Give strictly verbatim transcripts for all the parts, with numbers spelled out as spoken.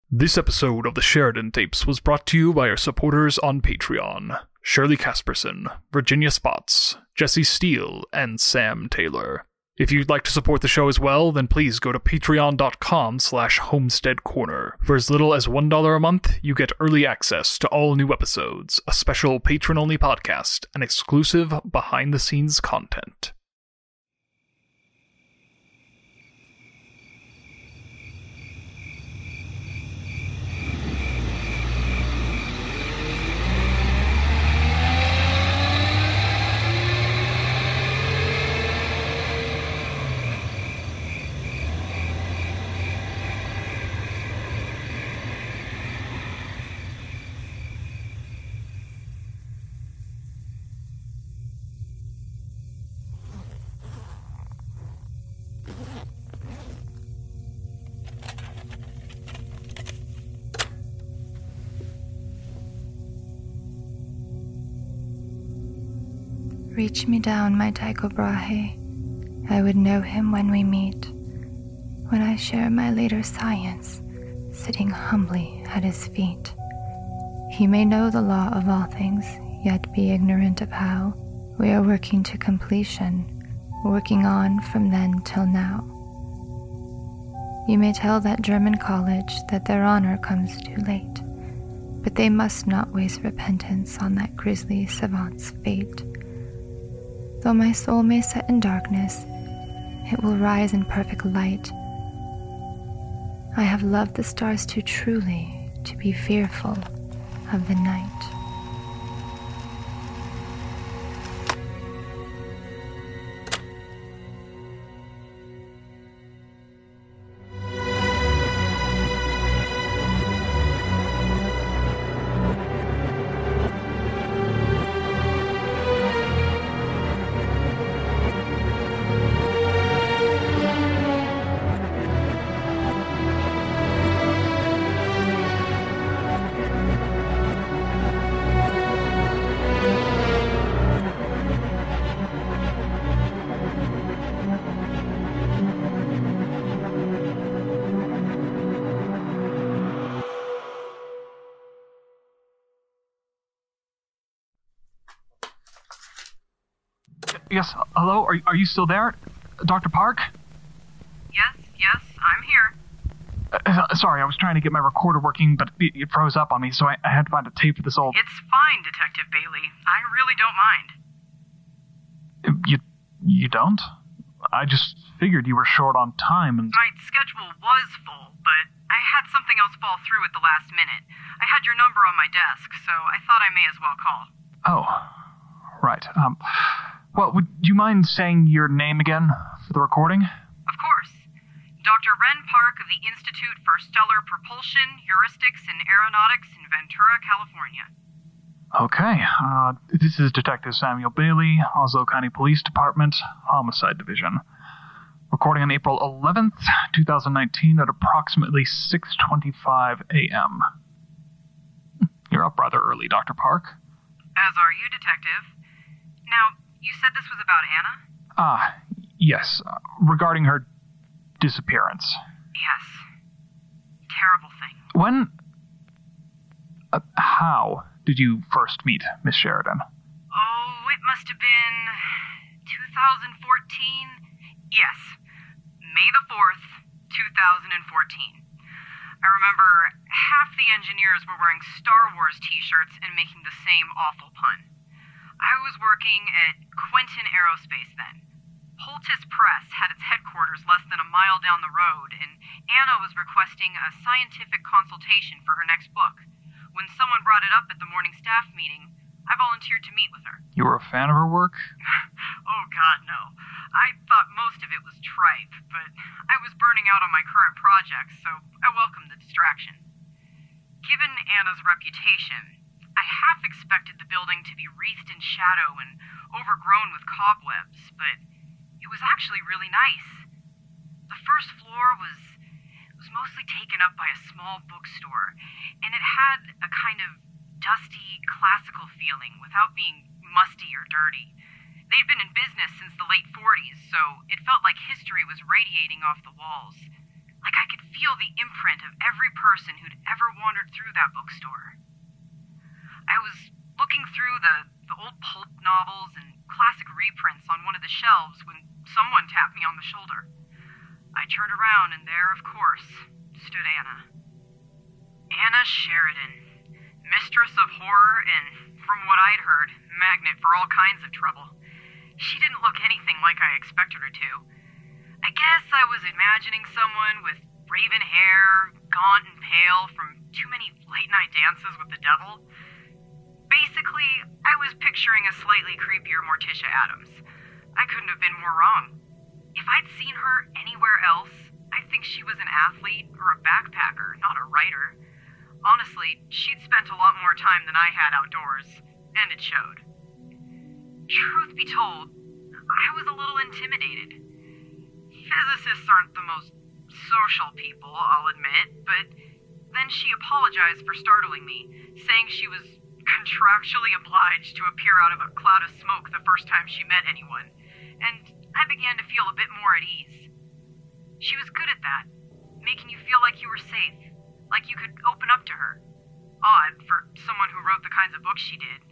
This episode of the Sheridan Tapes was brought to you by our supporters on Patreon: Shirley Casperson, Virginia Spots, Jesse Steele, and Sam Taylor. If you'd like to support the show as well, then please go to patreon.com slash homestead corner. For as little as one dollar a month, you get early access to all new episodes, a special patron-only podcast, and exclusive behind-the-scenes content. Reach me down, my Tycho Brahe. I would know him when we meet, when I share my later science, sitting humbly at his feet. He may know the law of all things, yet be ignorant of how. We are working to completion, working on from then till now. You may tell that German college that their honor comes too late, but they must not waste repentance on that grisly savant's fate. Though my soul may set in darkness, it will rise in perfect light. I have loved the stars too truly to be fearful of the night. Yes, hello? Are, are you still there? Doctor Park? Yes, yes, I'm here. Uh, sorry, I was trying to get my recorder working, but it, it froze up on me, so I, I had to find a tape for this old... It's fine, Detective Bailey. I really don't mind. You... you don't? I just figured you were short on time and... My schedule was full, but I had something else fall through at the last minute. I had your number on my desk, so I thought I may as well call. Oh, right. Um... Well, would you mind saying your name again for the recording? Of course. Doctor Ren Park of the Institute for Stellar Propulsion, Heuristics, and Aeronautics in Ventura, California. Okay. Uh, this is Detective Samuel Bailey, Oslo County Police Department, Homicide Division. Recording on April eleventh, twenty nineteen at approximately six twenty-five a.m. You're up rather early, Doctor Park. As are you, Detective. Now, you said this was about Anna? Ah, yes. Uh, regarding her disappearance. Yes. Terrible thing. When... Uh, how did you first meet Miss Sheridan? Oh, it must have been... two thousand fourteen? Yes. May the fourth, two thousand fourteen. I remember half the engineers were wearing Star Wars t-shirts and making the same awful pun. I was working at Quentin Aerospace then. Holtis Press had its headquarters less than a mile down the road, and Anna was requesting a scientific consultation for her next book. When someone brought it up at the morning staff meeting, I volunteered to meet with her. You were a fan of her work? Oh, God, no. I thought most of it was tripe, but I was burning out on my current projects, so I welcomed the distraction. Given Anna's reputation, I half expected the building to be wreathed in shadow and overgrown with cobwebs, but it was actually really nice. The first floor was was mostly taken up by a small bookstore, and it had a kind of dusty, classical feeling without being musty or dirty. They'd been in business since the late forties, so it felt like history was radiating off the walls. Like I could feel the imprint of every person who'd ever wandered through that bookstore. I was looking through the, the old pulp novels and classic reprints on one of the shelves when someone tapped me on the shoulder. I turned around, and there, of course, stood Anna. Anna Sheridan, mistress of horror and, from what I'd heard, magnet for all kinds of trouble. She didn't look anything like I expected her to. I guess I was imagining someone with raven hair, gaunt and pale from too many late-night dances with the devil. Basically, I was picturing a slightly creepier Morticia Addams. I couldn't have been more wrong. If I'd seen her anywhere else, I think she was an athlete or a backpacker, not a writer. Honestly, she'd spent a lot more time than I had outdoors, and it showed. Truth be told, I was a little intimidated. Physicists aren't the most social people, I'll admit, but then she apologized for startling me, saying she was contractually obliged to appear out of a cloud of smoke the first time she met anyone, and I began to feel a bit more at ease. She was good at that, making you feel like you were safe, like you could open up to her. Odd for someone who wrote the kinds of books she did.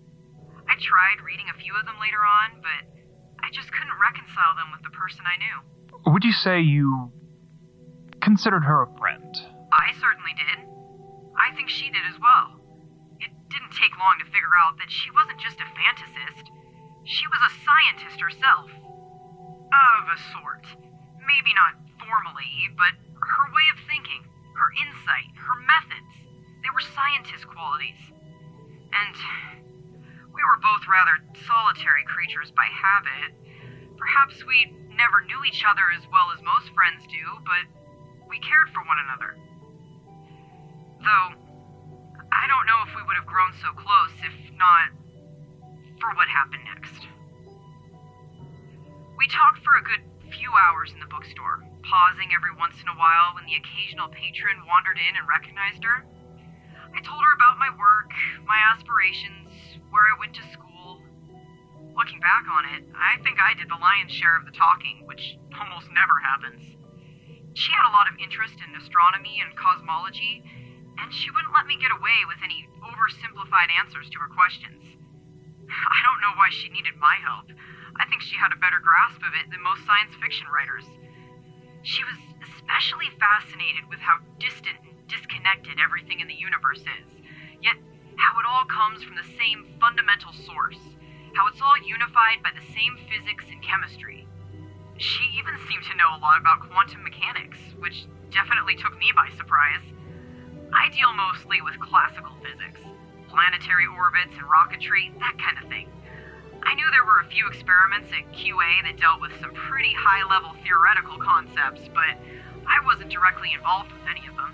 I tried reading a few of them later on, but I just couldn't reconcile them with the person I knew. Would you say you considered her a friend? I certainly did. I think she did as well. It didn't take long to figure out that she wasn't just a fantasist. She was a scientist herself. Of a sort. Maybe not formally, but her way of thinking, her insight, her methods, they were scientist qualities. And we were both rather solitary creatures by habit. Perhaps we never knew each other as well as most friends do, but we cared for one another. Though, I don't know if we would have grown so close if not for what happened next. We talked for a good few hours in the bookstore, pausing every once in a while when the occasional patron wandered in and recognized her. I told her about my work, my aspirations, where I went to school. Looking back on it, I think I did the lion's share of the talking, which almost never happens. She had a lot of interest in astronomy and cosmology, and she wouldn't let me get away with any oversimplified answers to her questions. I don't know why she needed my help. I think she had a better grasp of it than most science fiction writers. She was especially fascinated with how distant and disconnected everything in the universe is, yet how it all comes from the same fundamental source, how it's all unified by the same physics and chemistry. She even seemed to know a lot about quantum mechanics, which definitely took me by surprise. I deal mostly with classical physics, planetary orbits and rocketry, that kind of thing. I knew there were a few experiments at Q A that dealt with some pretty high-level theoretical concepts, but I wasn't directly involved with any of them.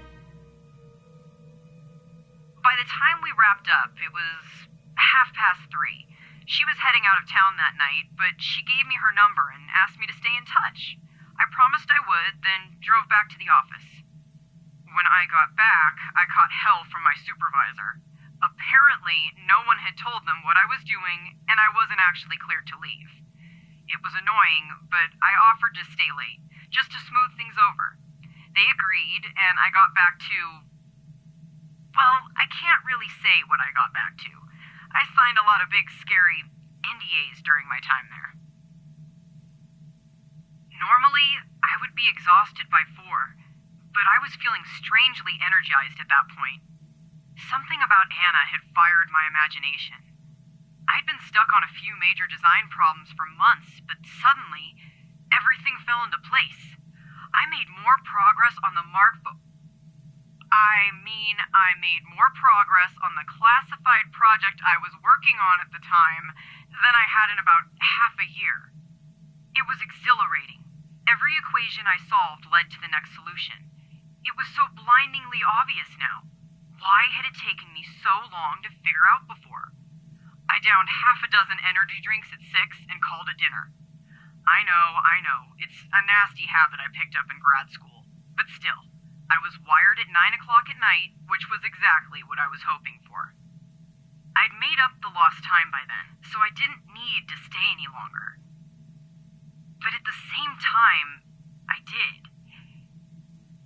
By the time we wrapped up, it was half past three. She was heading out of town that night, but she gave me her number and asked me to stay in touch. I promised I would, then drove back to the office. When I got back, I caught hell from my supervisor. Apparently, no one had told them what I was doing, and I wasn't actually cleared to leave. It was annoying, but I offered to stay late, just to smooth things over. They agreed, and I got back to... Well, I can't really say what I got back to. I signed a lot of big, scary N D As during my time there. Normally, I would be exhausted by four, but I was feeling strangely energized at that point. Something about Anna had fired my imagination. I'd been stuck on a few major design problems for months, but suddenly, everything fell into place. I made more progress on the Mark... Bo- I mean, I made more progress on the classified project I was working on at the time than I had in about half a year. It was exhilarating. Every equation I solved led to the next solution. It was so blindingly obvious now. Why had it taken me so long to figure out before? I downed half a dozen energy drinks at six and called it dinner. I know, I know, it's a nasty habit I picked up in grad school. But still, I was wired at nine o'clock at night, which was exactly what I was hoping for. I'd made up the lost time by then, so I didn't need to stay any longer. But at the same time, I did.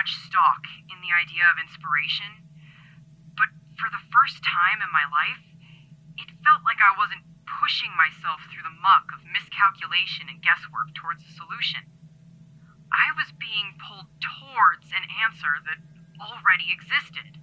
much stock in the idea of inspiration, but for the first time in my life, it felt like I wasn't pushing myself through the muck of miscalculation and guesswork towards a solution. I was being pulled towards an answer that already existed.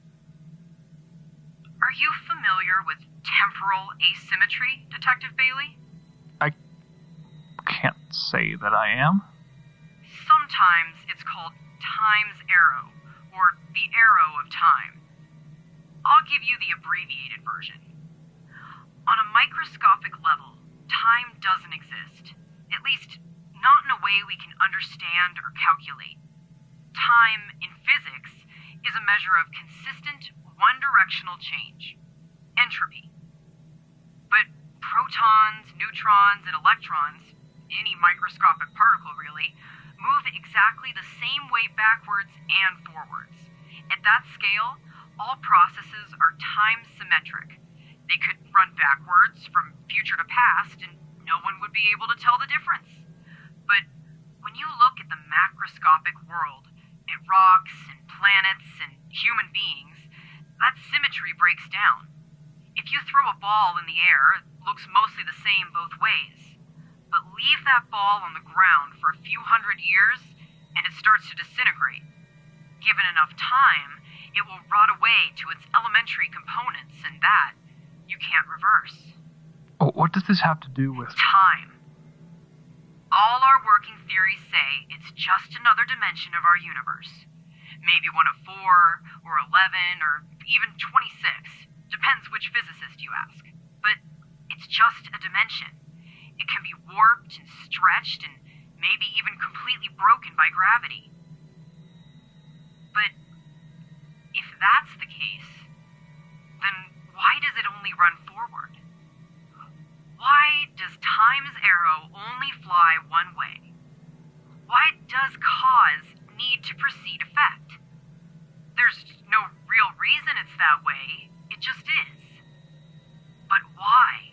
Are you familiar with temporal asymmetry, Detective Bailey? I can't say that I am. Sometimes it's called time's arrow, or the arrow of time. I'll give you the abbreviated version. On a microscopic level, time doesn't exist. At least, not in a way we can understand or calculate. Time, in physics, is a measure of consistent, one-directional change. Entropy. But protons, neutrons, and electrons, any microscopic particle really, move exactly the same way backwards and forwards. At that scale, all processes are time-symmetric. They could run backwards from future to past, and no one would be able to tell the difference. But when you look at the macroscopic world, at rocks and planets and human beings, that symmetry breaks down. If you throw a ball in the air, it looks mostly the same both ways. But leave that ball on the ground for a few hundred years, and it starts to disintegrate. Given enough time, it will rot away to its elementary components, and that you can't reverse. Oh, what does this have to do with... Time. All our working theories say it's just another dimension of our universe. Maybe one of four, or eleven, or even twenty-six. Depends which physicist you ask. But it's just a dimension. It can be warped and stretched and maybe even completely broken by gravity. But if that's the case, then why does it only run forward? Why does time's arrow only fly one way? Why does cause need to precede effect? There's no real reason it's that way, it just is. But why?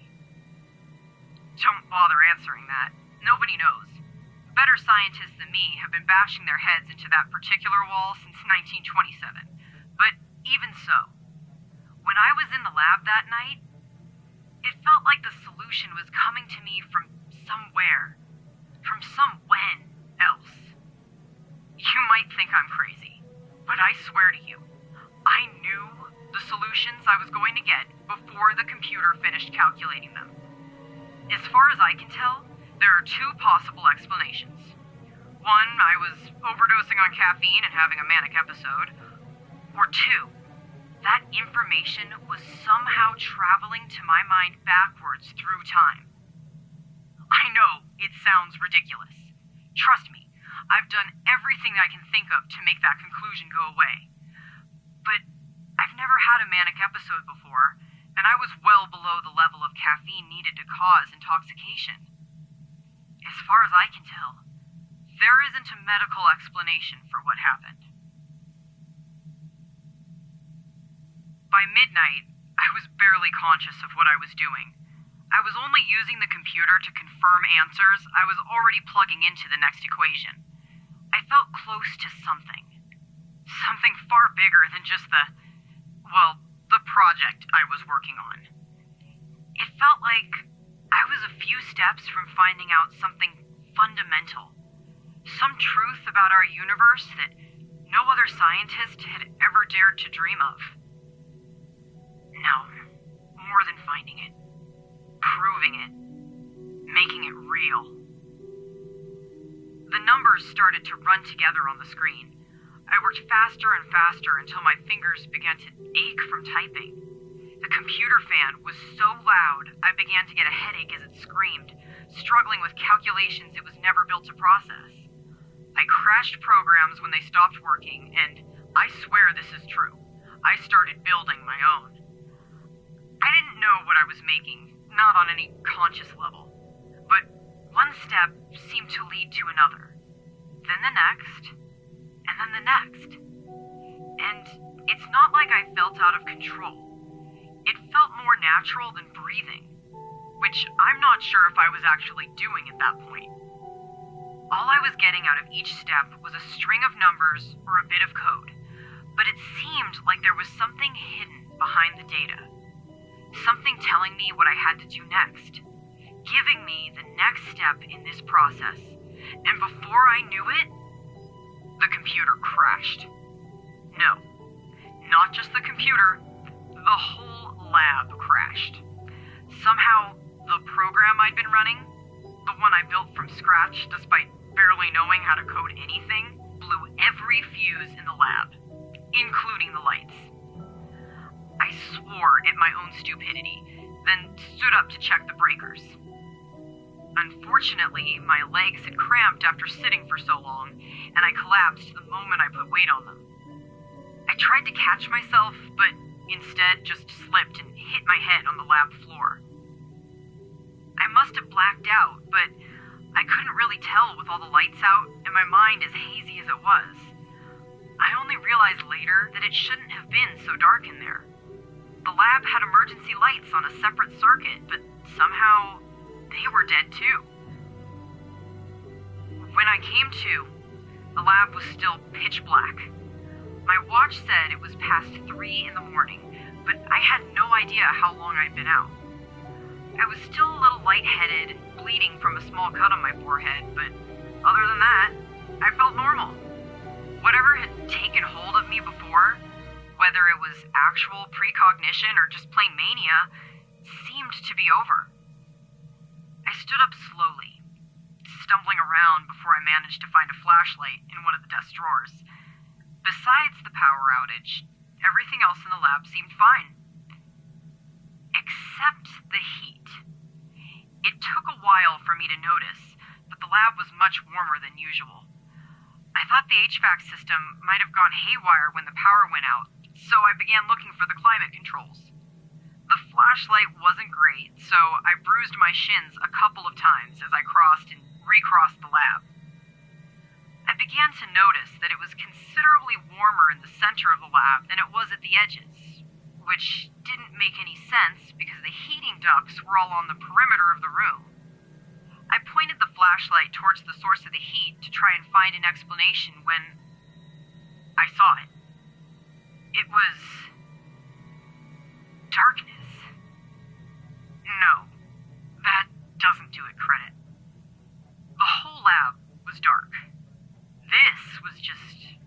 Don't bother answering that. Nobody knows. Better scientists than me have been bashing their heads into that particular wall since nineteen twenty-seven. But even so, when I was in the lab that night, it felt like the solution was coming to me from somewhere, from some when else. You might think I'm crazy, but I swear to you, I knew the solutions I was going to get before the computer finished calculating them. As far as I can tell, there are two possible explanations. One, I was overdosing on caffeine and having a manic episode. Or two, that information was somehow traveling to my mind backwards through time. I know it sounds ridiculous. Trust me, I've done everything I can think of to make that conclusion go away. But I've never had a manic episode before, and I was well below the level of caffeine needed to cause intoxication. As far as I can tell, there isn't a medical explanation for what happened. By midnight, I was barely conscious of what I was doing. I was only using the computer to confirm answers I was already plugging into the next equation. I felt close to something. Something far bigger than just the, well, the project I was working on. It felt like I was a few steps from finding out something fundamental. Some truth about our universe that no other scientist had ever dared to dream of. No, more than finding it. Proving it. Making it real. The numbers started to run together on the screen. I worked faster and faster until my fingers began to ache from typing. The computer fan was so loud, I began to get a headache as it screamed, struggling with calculations it was never built to process. I crashed programs when they stopped working, and I swear this is true. I started building my own. I didn't know what I was making, not on any conscious level. But one step seemed to lead to another. Then the next, and then the next. And it's not like I felt out of control. It felt more natural than breathing, which I'm not sure if I was actually doing at that point. All I was getting out of each step was a string of numbers or a bit of code, but it seemed like there was something hidden behind the data. Something telling me what I had to do next, giving me the next step in this process. And before I knew it, the computer crashed. No, not just the computer, the whole lab crashed. Somehow, the program I'd been running, the one I built from scratch despite barely knowing how to code anything, blew every fuse in the lab, including the lights. I swore at my own stupidity, then stood up to check the breakers. Unfortunately, my legs had cramped after sitting for so long, and I collapsed the moment I put weight on them. I tried to catch myself, but instead just slipped and hit my head on the lab floor. I must have blacked out, but I couldn't really tell with all the lights out and my mind as hazy as it was. I only realized later that it shouldn't have been so dark in there. The lab had emergency lights on a separate circuit, but somehow they were dead too. When I came to, the lab was still pitch black. My watch said it was past three in the morning, but I had no idea how long I'd been out. I was still a little lightheaded, bleeding from a small cut on my forehead, but other than that, I felt normal. Whatever had taken hold of me before, whether it was actual precognition or just plain mania, seemed to be over. I stood up slowly, stumbling around before I managed to find a flashlight in one of the desk drawers. Besides the power outage, everything else in the lab seemed fine. Except the heat. It took a while for me to notice, but the lab was much warmer than usual. I thought the H V A C system might have gone haywire when the power went out, so I began looking for the climate controls. The flashlight wasn't great, so I bruised my shins a couple of times as I crossed and recrossed the lab. I began to notice that it was considerably warmer in the center of the lab than it was at the edges, which didn't make any sense because the heating ducts were all on the perimeter of the room. I pointed the flashlight towards the source of the heat to try and find an explanation when I saw it. It was darkness. No, that doesn't do it credit. The whole lab was dark. This was just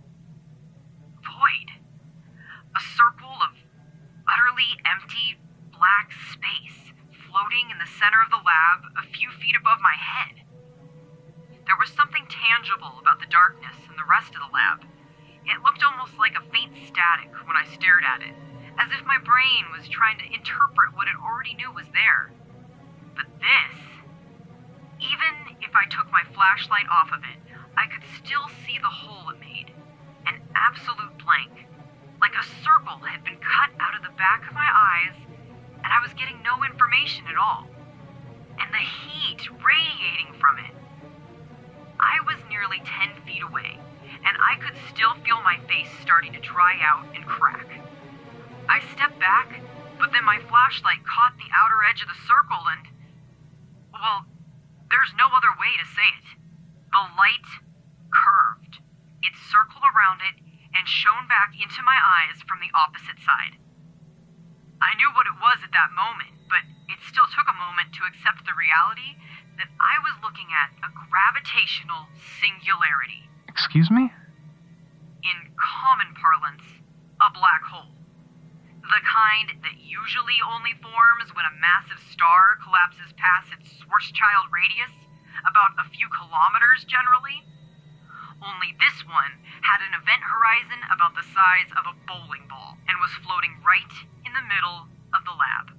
void. A circle of utterly empty, black space floating in the center of the lab a few feet above my head. There was something tangible about the darkness and the rest of the lab. It looked almost like a faint static when I stared at it, as if my brain was trying to interpret what it already knew was there. But this, even if I took my flashlight off of it, I could still see the hole it made. An absolute blank. Like a circle had been cut out of the back of my eyes, and I was getting no information at all. And the heat radiating from it. I was nearly ten feet away, and I could still feel my face starting to dry out and crack. I stepped back, but then my flashlight caught the outer edge of the circle and, well, there's no other way to say it. The light curved. It circled around it and shone back into my eyes from the opposite side. I knew what it was at that moment, but it still took a moment to accept the reality that I was looking at a gravitational singularity. Excuse me? In common parlance, a black hole. The kind that usually only forms when a massive star collapses past its Schwarzschild radius, about a few kilometers generally. Only this one had an event horizon about the size of a bowling ball and was floating right in the middle of the lab.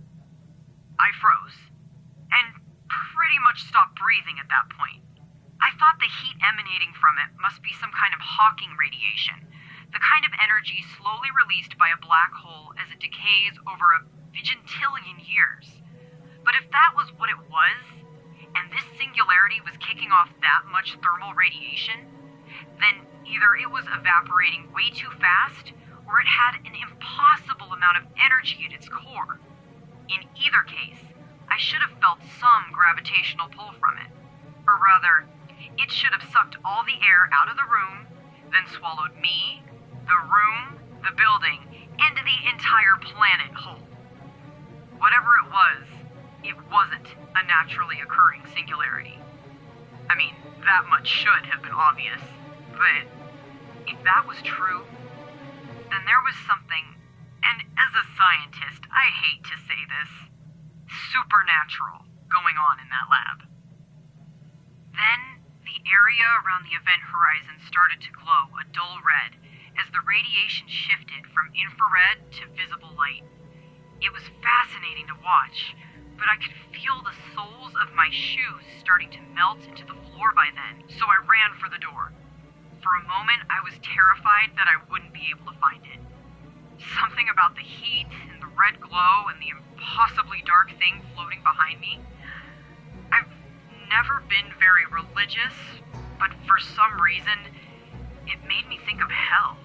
I froze, and pretty much stopped breathing at that point. I thought the heat emanating from it must be some kind of Hawking radiation, the kind of energy slowly released by a black hole as it decays over a vigintillion years. But if that was what it was, and this singularity was kicking off that much thermal radiation, then either it was evaporating way too fast, or it had an impossible amount of energy at its core. In either case, I should have felt some gravitational pull from it. Or rather, It should have sucked all the air out of the room, then swallowed me, the room, the building, and the entire planet whole. Whatever it was, it wasn't a naturally occurring singularity. I mean, that much should have been obvious, but if that was true, then there was something, and as a scientist, I hate to say this, supernatural going on in that lab. Then, the area around the event horizon started to glow a dull red as the radiation shifted from infrared to visible light. It was fascinating to watch, but I could feel the soles of my shoes starting to melt into the floor by then, so I ran for the door. For a moment, I was terrified that I wouldn't be able to find it. Something about the heat and the red glow and the impossibly dark thing floating behind me. I've never been very religious, but for some reason, it made me think of hell.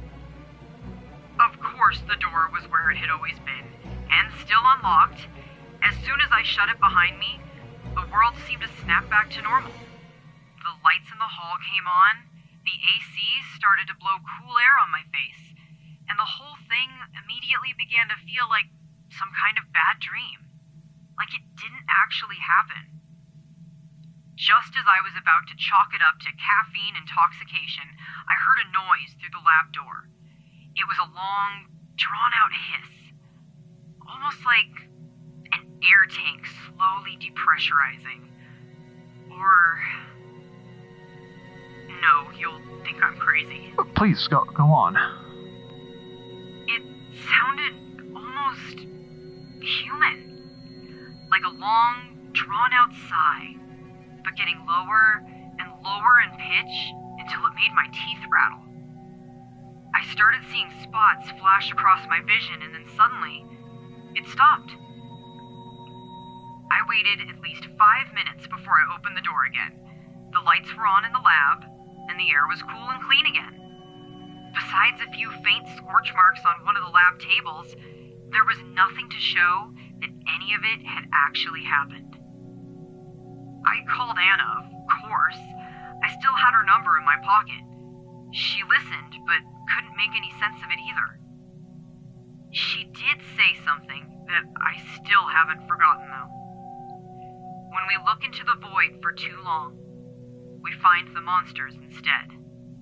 Of course, the door was where it had always been, and still unlocked. As soon as I shut it behind me, the world seemed to snap back to normal. The lights in the hall came on, the A C started to blow cool air on my face, and the whole thing immediately began to feel like some kind of bad dream. Like it didn't actually happen. Just as I was about to chalk it up to caffeine intoxication, I heard a noise through the lab door. It was a long, drawn-out hiss, almost like an air tank slowly depressurizing. Or... no, you'll think I'm crazy. Please, go, go on. It sounded almost human. Like a long, drawn-out sigh, but getting lower and lower in pitch until it made my teeth rattle. I started seeing spots flash across my vision, and then suddenly, it stopped. I waited at least five minutes before I opened the door again. The lights were on in the lab, and the air was cool and clean again. Besides a few faint scorch marks on one of the lab tables, there was nothing to show that any of it had actually happened. I called Anna, of course. I still had her number in my pocket. She listened, but couldn't make any sense of it either. She did say something that I still haven't forgotten, though. When we look into the void for too long, we find the monsters instead.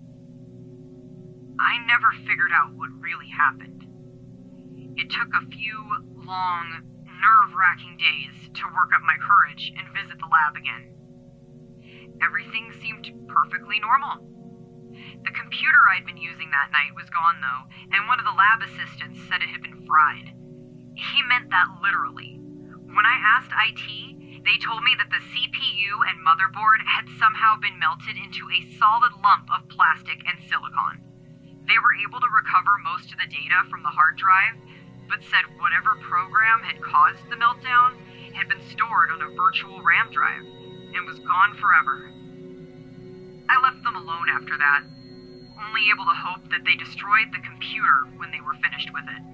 I never figured out what really happened. It took a few long, nerve-wracking days to work up my courage and visit the lab again. Everything seemed perfectly normal. The computer I'd been using that night was gone, though, and one of the lab assistants said it had been fried. He meant that literally. When I asked I T, they told me that the C P U and motherboard had somehow been melted into a solid lump of plastic and silicon. They were able to recover most of the data from the hard drive, but said whatever program had caused the meltdown had been stored on a virtual RAM drive and was gone forever. I left them alone after that, only able to hope that they destroyed the computer when they were finished with it.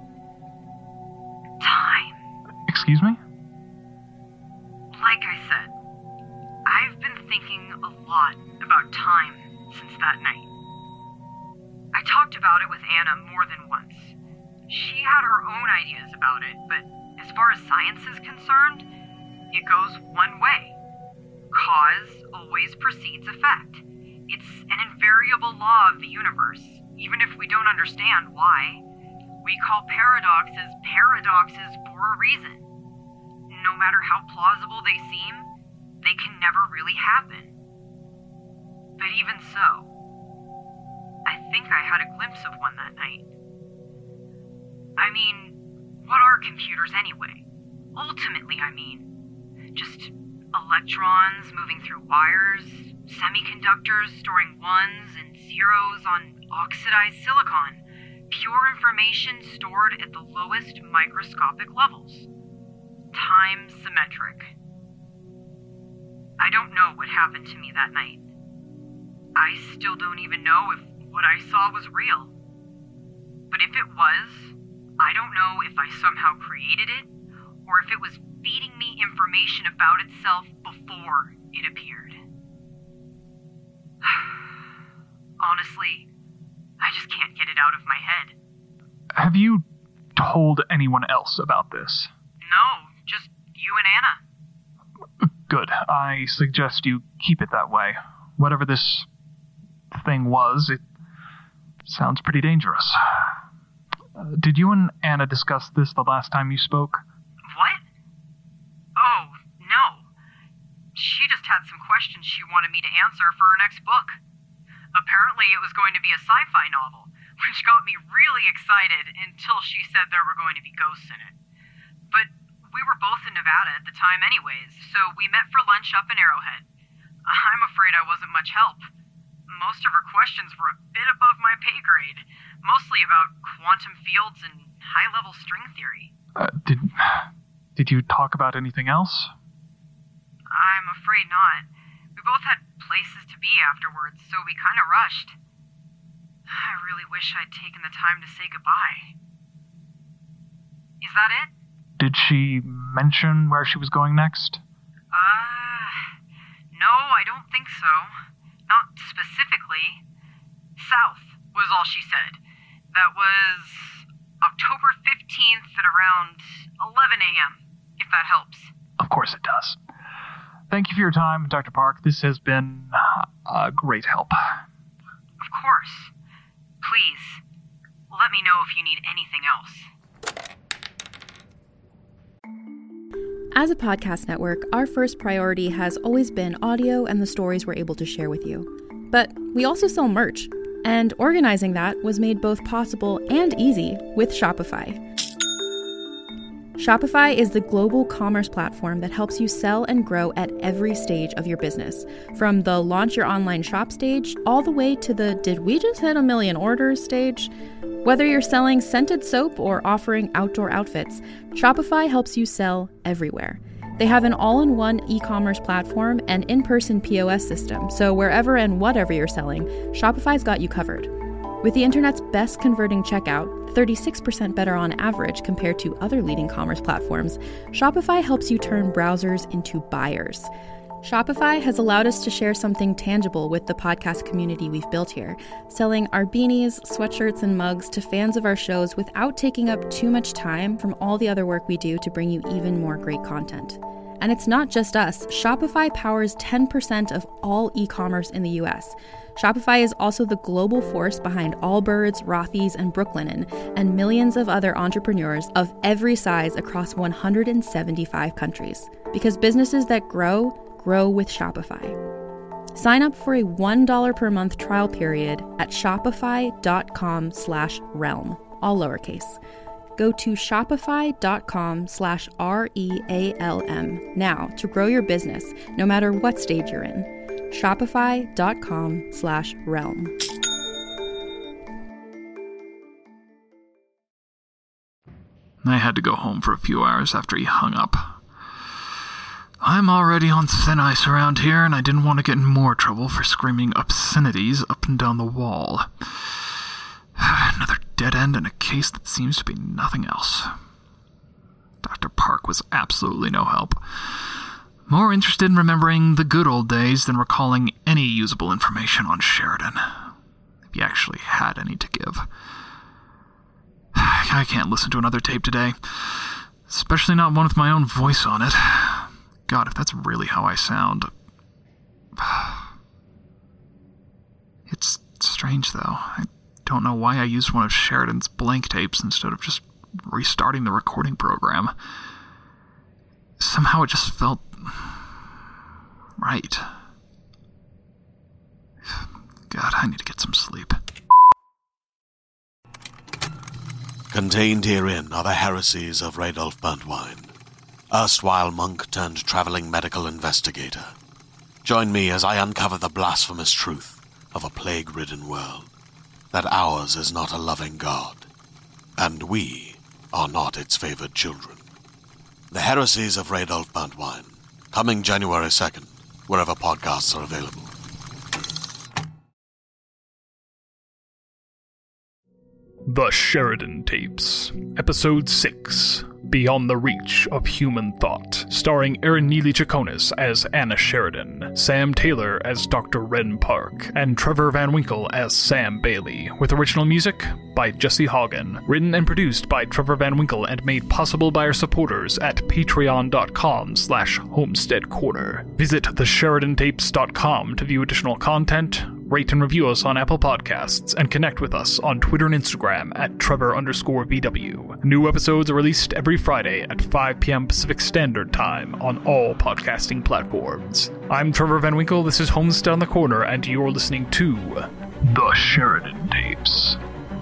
Time. Excuse me? Like I said, I've been thinking a lot about time since that night. I talked about it with Anna more than once. She had her own ideas about it, but as far as science is concerned, it goes one way. Cause always precedes effect. It's an invariable law of the universe, even if we don't understand why. We call paradoxes paradoxes for a reason. No matter how plausible they seem, they can never really happen. But even so, I think I had a glimpse of one that night. I mean, what are computers anyway? Ultimately, I mean, just electrons moving through wires, semiconductors storing ones and zeros on oxidized silicon, pure information stored at the lowest microscopic levels. Time symmetric. I don't know what happened to me that night. I still don't even know if what I saw was real. But if it was, I don't know if I somehow created it, or if it was feeding me information about itself before it appeared. Honestly, I just can't get it out of my head. Have you told anyone else about this? No, just you and Anna. Good. I suggest you keep it that way. Whatever this thing was, it sounds pretty dangerous. Uh, did you and Anna discuss this the last time you spoke? What? Oh, no. She just had some questions she wanted me to answer for her next book. Apparently it was going to be a sci-fi novel, which got me really excited until she said there were going to be ghosts in it. But we were both in Nevada at the time anyways, so we met for lunch up in Arrowhead. I'm afraid I wasn't much help. Most of her questions were a bit above my pay grade, mostly about quantum fields and high-level string theory. Uh, did, did you talk about anything else? I'm afraid not. We both had places to be afterwards, so we kind of rushed. I really wish I'd taken the time to say goodbye. Is that it? Did she mention where she was going next? Uh, no, I don't think so. Not specifically. South was all she said. That was October fifteenth at around eleven a.m., if that helps. Of course it does. Thank you for your time, Doctor Park. This has been a great help. Of course. Please, let me know if you need anything else. As a podcast network, our first priority has always been audio and the stories we're able to share with you. But we also sell merch, and organizing that was made both possible and easy with Shopify. Shopify is the global commerce platform that helps you sell and grow at every stage of your business, from the launch your online shop stage all the way to the did we just hit a million orders stage. Whether you're selling scented soap or offering outdoor outfits, Shopify helps you sell everywhere. They have an all-in-one e-commerce platform and in-person P O S system, so wherever and whatever you're selling, Shopify's got you covered. With the internet's best converting checkout, thirty-six percent better on average compared to other leading commerce platforms, Shopify helps you turn browsers into buyers. Shopify has allowed us to share something tangible with the podcast community we've built here, selling our beanies, sweatshirts, and mugs to fans of our shows without taking up too much time from all the other work we do to bring you even more great content. And it's not just us. Shopify powers ten percent of all e-commerce in the U S. Shopify is also the global force behind Allbirds, Rothy's, and Brooklinen, and millions of other entrepreneurs of every size across one hundred seventy-five countries. Because businesses that grow, grow with Shopify. Sign up for a one dollar per month trial period at shopify.com slash realm, all lowercase. Go to shopify.com slash R-E-A-L-M now to grow your business, no matter what stage you're in. Shopify.com slash realm. I had to go home for a few hours after he hung up. I'm already on thin ice around here, and I didn't want to get in more trouble for screaming obscenities up and down the wall. Another dead end in a case that seems to be nothing else. Doctor Park was absolutely no help. More interested in remembering the good old days than recalling any usable information on Sheridan, if he actually had any to give. I can't listen to another tape today, especially not one with my own voice on it. God, if that's really how I sound. It's strange, though. I don't know why I used one of Sheridan's blank tapes instead of just restarting the recording program. Somehow it just felt right. God, I need to get some sleep. Contained herein are the heresies of Radolf Burntwine, erstwhile monk turned traveling medical investigator. Join me as I uncover the blasphemous truth of a plague-ridden world, that ours is not a loving God, and we are not its favored children. The Heresies of Radolf Burntwine, coming January second, wherever podcasts are available. The Sheridan Tapes, Episode six, Beyond the Reach of Human Thought, starring Erin Neely Chaconis as Anna Sheridan, Sam Taylor as Doctor Ren Park, and Trevor Van Winkle as Sam Bailey, with original music by Jesse Hagen, written and produced by Trevor Van Winkle and made possible by our supporters at patreon.com slash homestead corner. Visit the sheridan tapes dot com to view additional content, rate and review us on Apple Podcasts, and connect with us on Twitter and Instagram at Trevor underscore VW. New episodes are released every Friday at five p.m. Pacific Standard Time on all podcasting platforms. I'm Trevor Van Winkle, this is Homestead on the Corner, and you're listening to The Sheridan Tapes.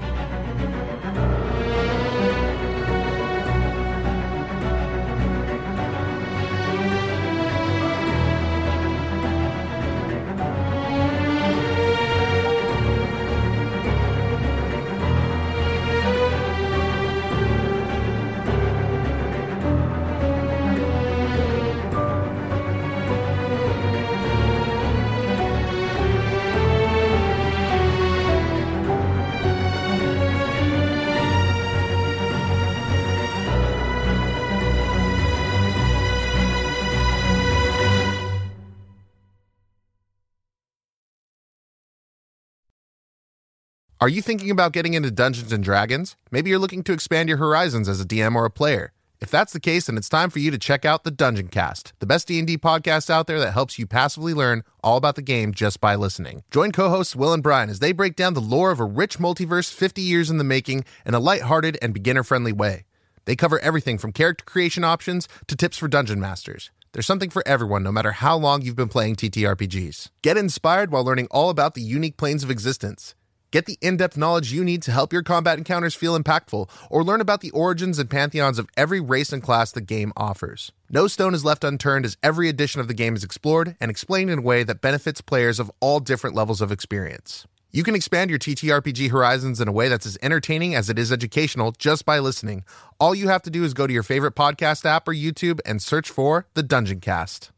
Are you thinking about getting into Dungeons and Dragons? Maybe you're looking to expand your horizons as a D M or a player. If that's the case, then it's time for you to check out the Dungeon Cast, the best D and D podcast out there that helps you passively learn all about the game just by listening. Join co-hosts Will and Brian as they break down the lore of a rich multiverse fifty years in the making in a lighthearted and beginner-friendly way. They cover everything from character creation options to tips for dungeon masters. There's something for everyone, no matter how long you've been playing T T R P Gs. Get inspired while learning all about the unique planes of existence. Get the in-depth knowledge you need to help your combat encounters feel impactful, or learn about the origins and pantheons of every race and class the game offers. No stone is left unturned as every edition of the game is explored and explained in a way that benefits players of all different levels of experience. You can expand your T T R P G horizons in a way that's as entertaining as it is educational just by listening. All you have to do is go to your favorite podcast app or YouTube and search for The Dungeon Cast.